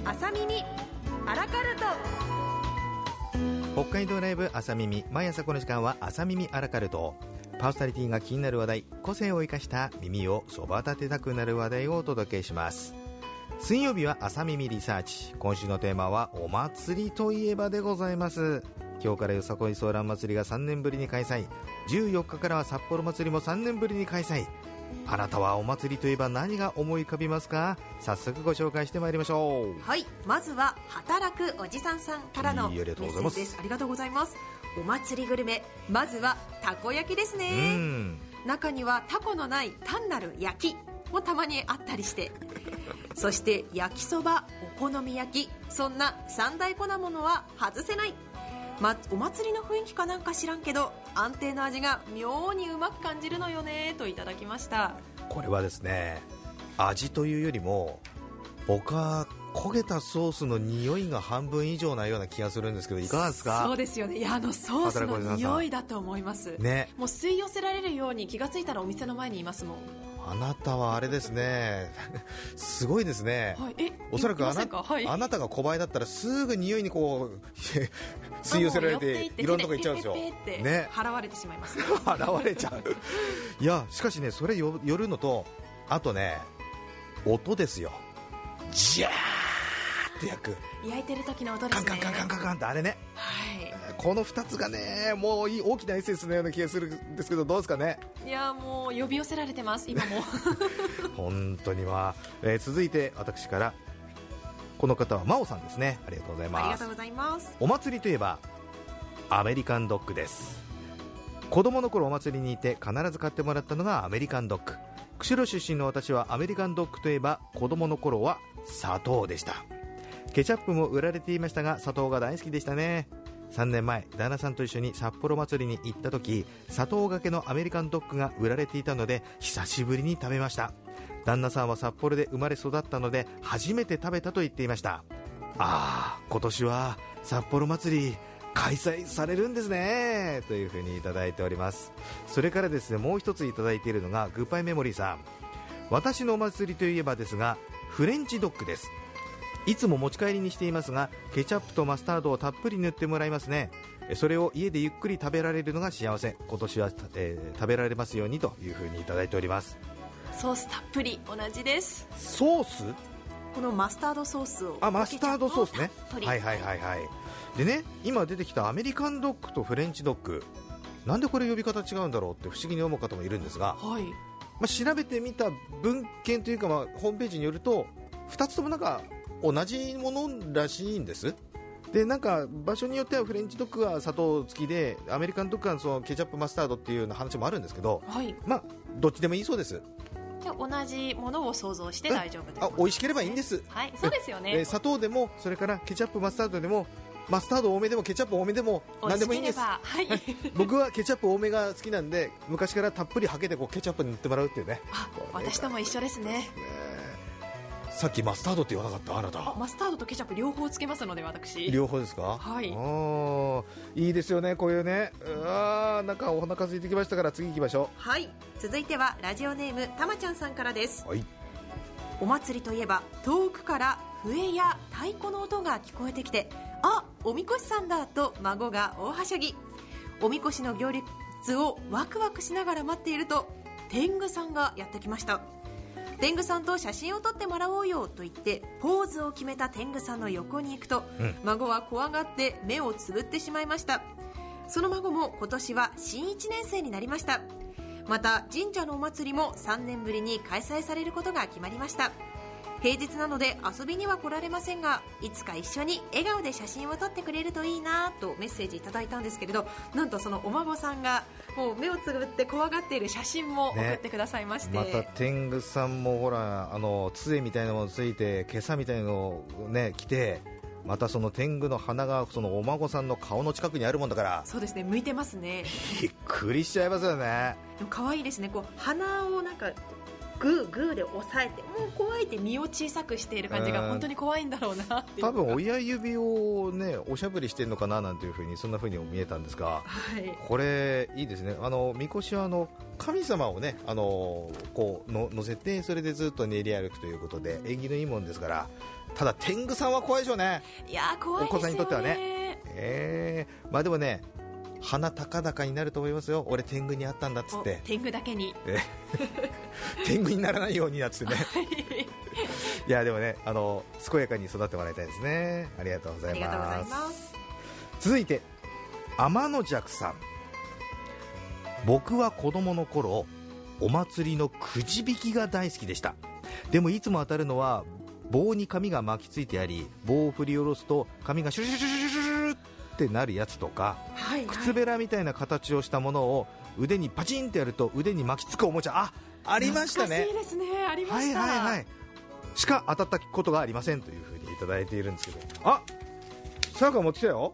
朝耳アラカルト。 北海道ライブ朝耳、毎朝この時間は朝耳アラカルト。パーソナリティが気になる話題、個性を生かした耳をそば立てたくなる話題をお届けします。水曜日は朝耳リサーチ。今週のテーマはお祭りといえばでございます。今日からよさこいソーラン祭りが3年ぶりに開催、14日からは札幌祭りも3年ぶりに開催。あなたはお祭りといえば何が思い浮かびますか？早速ご紹介してまいりましょう。 はい、まずは働くおじさんさんからのメッセージです。ありがとうございます。お祭りグルメ、まずはたこ焼きですね。中にはタコのない単なる焼きもたまにあったりしてそして焼きそば、お好み焼き、そんな三大粉物は外せない。お祭りの雰囲気かなんか知らんけど安定の味が妙にうまく感じるのよねといただきました。 これはですね、味というよりも僕は焦げたソースの匂いが半分以上なような気がするんですけど、いかがですか？ そうですよね。いや、ソースの匂いだと思います、ね、もう吸い寄せられるように気がついたらお店の前にいますもん。 あなたはあれですねすごいですね、はい、おそらくあなたが小林だったらすぐ匂いにこう吸い寄せられていろんなとこ行っちゃうんですよ、 ね、払われてしまいます、ね、 払われちゃういや、しかしね、それよるのと、あとね、音ですよ。ジャーって焼いてる時の音ですね。 カンカンカンカンカンってあれね、はい、この2つがね、もう大きなエッセンスのような気がするんですけど、どうですかね。 いや、もう呼び寄せられてます今も本当には、続いて私から、この方は真央さんですね。ありがとうございます。 ありがとうございます。 お祭りといえばアメリカンドッグです。子供の頃お祭りにいて必ず買ってもらったのがアメリカンドッグ。釧路出身の私はアメリカンドッグといえば子供の頃は砂糖でした。ケチャップも売られていましたが砂糖が大好きでしたね。3年前、旦那さんと一緒に札幌祭りに行った時、砂糖がけのアメリカンドッグが売られていたので久しぶりに食べました。旦那さんは札幌で生まれ育ったので初めて食べたと言っていました。今年は札幌祭り開催されるんですねというふうにいただいております。それからですね、もう一ついただいているのがグッバイメモリーさん。私のお祭りといえばですがフレンチドッグです。いつも持ち帰りにしていますがケチャップとマスタードをたっぷり塗ってもらいますね。それを家でゆっくり食べられるのが幸せ。今年は、食べられますようにというふうにいただいております。 ソースたっぷり同じです。 ソース、 このマスタードソースを、 マスタードソースね、はいはいはいはい。でね、今出てきたアメリカンドッグとフレンチドッグ、なんでこれ呼び方違うんだろうって不思議に思う方もいるんですが、はい、調べてみた文献というか、ホームページによると2つともなんか同じものらしいんです。で、なんか場所によってはフレンチドッグは砂糖付きでアメリカンドッグはそのケチャップマスタードっていうような話もあるんですけど、はい、どっちでもいいそうです。 じゃあ同じものを想像して大丈夫です。 美味しければいいんです。 はい、そうですよね。 砂糖でもそれからケチャップマスタードでもマスタード多めでもケチャップ多めでも何でもいいんです。はい、僕はケチャップ多めが好きなんで昔からたっぷりはけてこうケチャップに塗ってもらうっていうね。 私とも一緒ですね。 さっきマスタードって言わなかった？あなた。 マスタードとケチャップ両方つけますので私。 両方ですか？はい。いいですよね、こういうね。なんかお腹空いてきましたから次行きましょう。 はい、続いてはラジオネームたまちゃんさんからです。はい。お祭りといえば遠くから笛や太鼓の音が聞こえてきて、おみこしさんだと孫が大はしゃぎ。おみこしの行列をワクワクしながら待っていると天狗さんがやってきました。天狗さんと写真を撮ってもらおうよと言ってポーズを決めた天狗さんの横に行くと、孫は怖がって目をつぶってしまいました。その孫も今年は新1年生になりました。また神社のお祭りも3年ぶりに開催されることが決まりました。平日なので遊びには来られませんが、いつか一緒に笑顔で写真を撮ってくれるといいなとメッセージいただいたんですけれど、なんとそのお孫さんがもう目をつぶって怖がっている写真も送ってくださいまして、 また天狗さんもほら杖みたいなのもついて袈裟みたいなのをね着て、またその天狗の鼻がそのお孫さんの顔の近くにあるもんだから、 そうですね、向いてますね。 びっくりしちゃいますよね。 でも可愛いですね。こう鼻をなんかグーで押さえて、もう怖いって身を小さくしている感じが本当に怖いんだろうなっていう。 多分親指をねおしゃぶりしてるのかななんていう風にそんな風に見えたんですが、はい、これいいですね。みこしは神様をねこう乗せてそれでずっと練り歩くということで縁起のいいもんですから、 ただ天狗さんは怖いでしょうね。 いや怖いですよね。 お子さんにとってはね。まあでもね、鼻高々になると思いますよ。俺天狗に会ったんだっつって。 天狗だけに天狗にならないようになっつってねいやでもね、健やかに育ってもらいたいですね。ありがとうございます。続いて天の弱さん。僕は子供の頃お祭りのくじ引きが大好きでした。でもいつも当たるのは棒に紙が巻きついてあり、棒を振り下ろすと紙がシュシュシュシュシュシュってなるやつとか、靴べらみたいな形をしたものを腕にパチンってやると腕に巻きつくおもちゃ、ありましたね。 懐かしいですね。ありました。 しか当たったことがありませんというふうにいただいているんですけど、さやか持ってきたよ。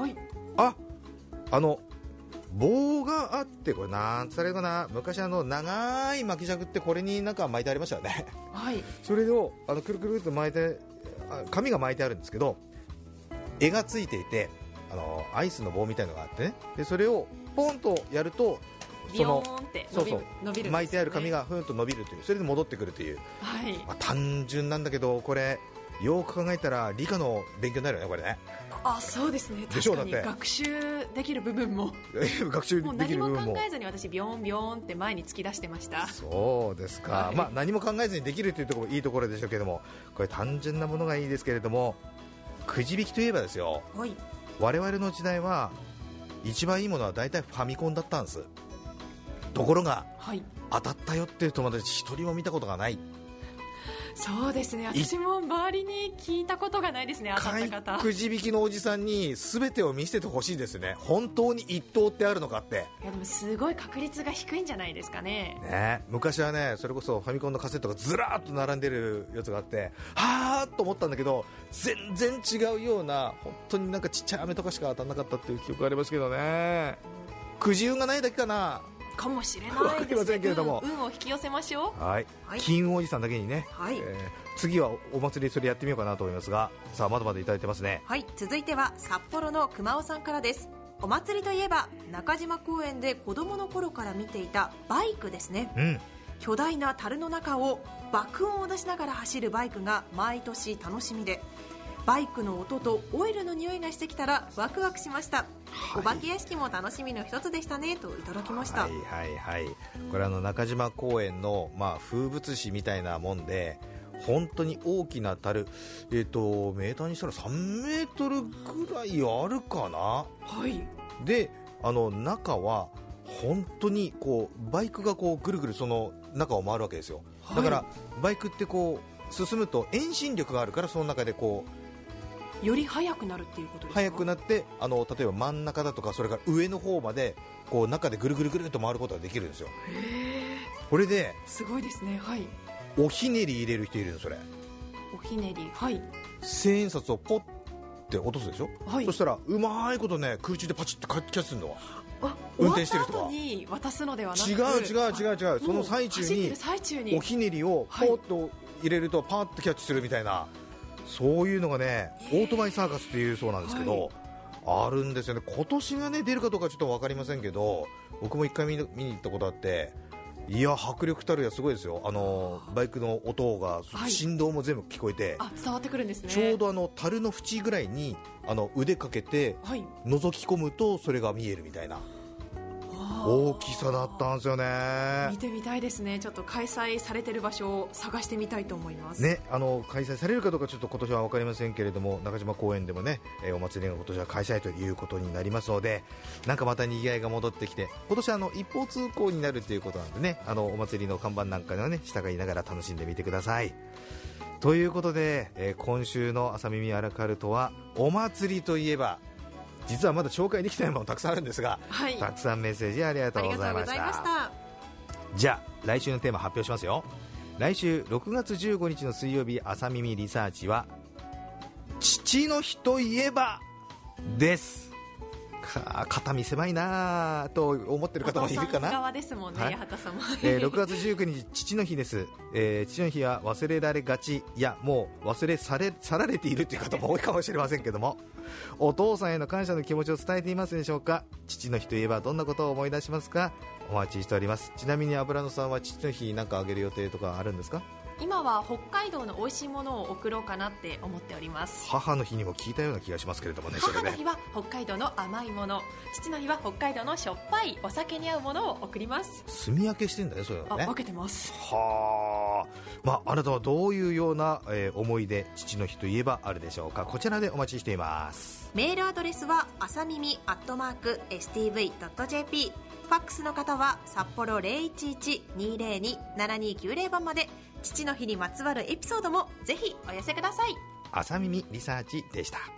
棒があって、これなんつったらいいかな、昔長い巻き尺ってこれになんか巻いてありましたよね。それをくるくるっと巻いて、紙が巻いてあるんですけど、絵がついていて、アイスの棒みたいのがあってね、でそれをポンとやるとビヨーンって伸びるんですね。 巻いてある紙がふんと伸びるという、それで戻ってくるという、単純なんだけど、これよく考えたら理科の勉強になるよね、これね。 そうですね。確かに学習できる部分も学習できる部分も何も考えずに私ビヨンビヨンって前に突き出してました。 そうですか。何も考えずにできるというところもいいところでしょうけども、これ単純なものがいいですけれども、くじ引きといえばですよ、我々の時代は一番いいものは大体ファミコンだったんです。ところが、当たったよっていう友達一人も見たことがない。 そうですね。私も周りに聞いたことがないですね。当たった方、 くじ引きのおじさんに全てを見せててほしいですね。本当に一等ってあるのかって。 いやでもすごい確率が低いんじゃないですかね。 昔はね、それこそファミコンのカセットがずらーっと並んでるやつがあって、はーっと思ったんだけど、全然違うような、本当になんかちっちゃい飴とかしか当たらなかったっていう記憶がありますけどね。くじ運がないだけかな、 かもしれないですね。運を引き寄せましょう。 金運おじさんだけにね、次はお祭りそれやってみようかなと思いますが、さあまだまだいただいてますね。 続いては札幌の熊尾さんからです。お祭りといえば中島公園で子供の頃から見ていたバイクですね。巨大な樽の中を爆音を出しながら走るバイクが毎年楽しみで、バイクの音とオイルの匂いがしてきたらワクワクしました。お化け屋敷も楽しみの一つでしたねといただきました。 これ中島公園の、風物詩みたいなもんで、本当に大きな樽、メーターにしたら3メートルぐらいあるかな。で中は本当にこうバイクがこうぐるぐるその中を回るわけですよ。だからバイクってこう進むと遠心力があるから、その中でこうより速くなるっていうことですか。 速くなって例えば真ん中だとか、それから上の方までこう中でぐるぐるぐるっと回ることができるんですよ。これですごいですね。 おひねり入れる人いるの。それおひねり、 千円札をポッって落とすでしょ、そしたらうまいことね、空中でパチッてキャッチするの。運転してる人が終わった後に渡すのではなく、 違う、その最中におひねりをポッと入れるとパーッとキャッチするみたいな、そういうのがね、オートバイサーカスっていうそうなんですけど、あるんですよね。今年がね出るかどうかちょっと分かりませんけど、僕も一回見に行ったことあって、いや迫力たるやすごいですよ。バイクの音が、振動も全部聞こえて、 伝わってくるんですね。 ちょうど樽の縁ぐらいに腕かけて覗き込むとそれが見えるみたいな大きさだったんですよね。 見てみたいですね。ちょっと開催されてる場所を探してみたいと思いますね。開催されるかどうかちょっと今年は分かりませんけれども、中島公園でもね、お祭りが今年は開催ということになりますので、なんかまた賑わいが戻ってきて、今年は一方通行になるということなんでね、お祭りの看板なんかのね従いながら楽しんでみてください。ということで、今週の朝耳アラカルトはお祭りといえば、実はまだ紹介できないものたくさんあるんですが、たくさんメッセージありがとうございました。じゃあ来週のテーマ発表しますよ。来週6月15日の水曜日、朝耳リサーチは父の日といえばです。肩身狭いなと思ってる方もいるかな。 側ですもんね、八幡様。 6月19日父の日です。父の日は忘れられがち、いやもう忘れ去られているという方も多いかもしれませんけども、お父さんへの感謝の気持ちを伝えていますでしょうか。父の日といえばどんなことを思い出しますか。お待ちしております。ちなみに油野さんは父の日なんかあげる予定とかあるんですか。 今は北海道の美味しいものを送ろうかなって思っております。 母の日にも聞いたような気がしますけれどもね。 母の日は北海道の甘いもの、父の日は北海道のしょっぱいお酒に合うものを送ります。 住み分けしてんだよ、そういうのね。 分けてます。 はあ、あなたはどういうような、思い出、父の日といえばあるでしょうか。こちらでお待ちしています。 メールアドレスはあさみみ@stv.jp、ファックスの方は札幌 011-202-7290 番まで。父の日にまつわるエピソードもぜひお寄せください。 あさみみリサーチでした。